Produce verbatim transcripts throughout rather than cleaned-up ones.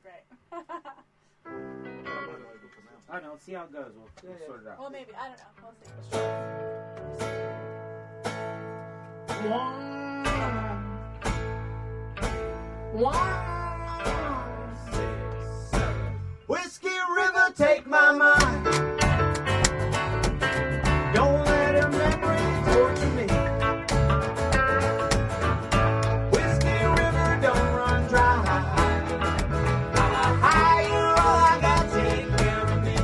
right. I don't know. See how it goes. We'll, we'll yeah. sort it out. Well, maybe. I don't know. We'll see. Let's try it. One, one, six, seven. Whiskey River, take my mind. Don't let her memory torture me. Whiskey River, don't run dry. High, you're all I got, take care of me.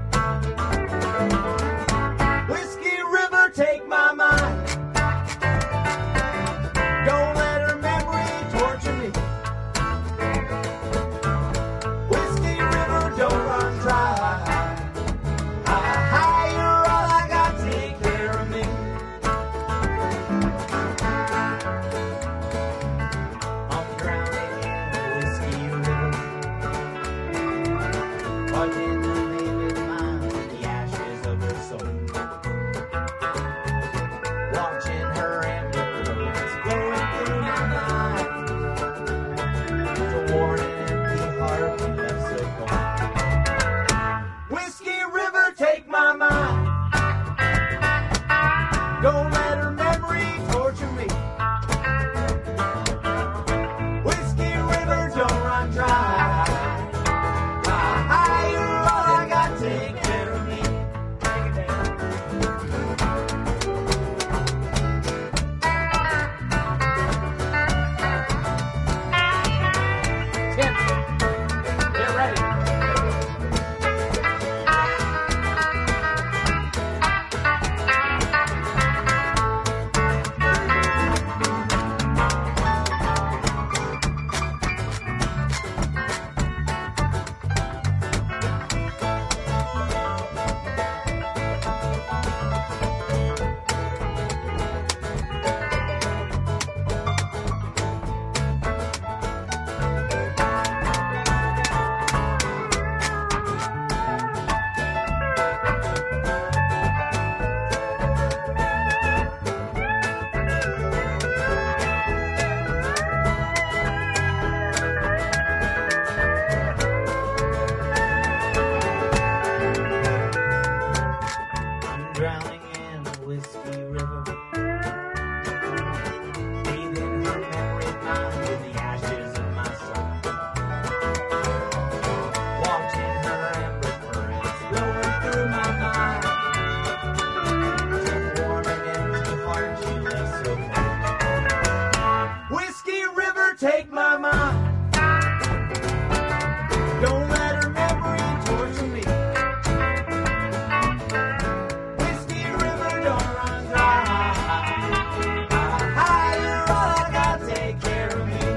Whiskey River, take my mind. Don't let her memory torture me. Whiskey River, don't run dry. High, you're all I got, take care of me. I'm drowning in the Whiskey River, caught in the maiden mind, the ashes of her soul. Watching her ambulance flowing through my mind, to warn an empty heart we left so cold. Whiskey River, take my mind. Don't let her memory torture me. Whiskey River, don't run dry. High, you're all I got, take care of me. Tim, get ready. I'm drowning in the Whiskey River, bathing her memory mind in the ashes of my soul. Watching her amber currents flowing through my mind, to warm an empty heart she left so cold. Whiskey River, take my mind. Don't let her memory torture me. Whiskey River, don't run dry. High, you're all I got, take care of me.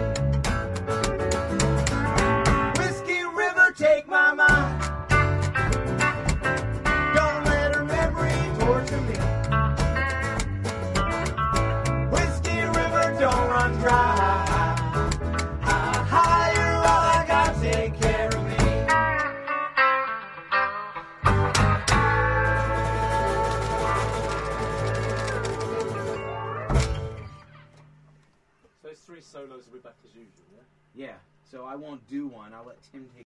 Whiskey River, take my mind. Don't let her memory torture me. Whiskey River, don't run dry. High, you're all I got, take care of me. So those three solos will be back as usual, yeah? Yeah. So I won't do one. I'll let Tim take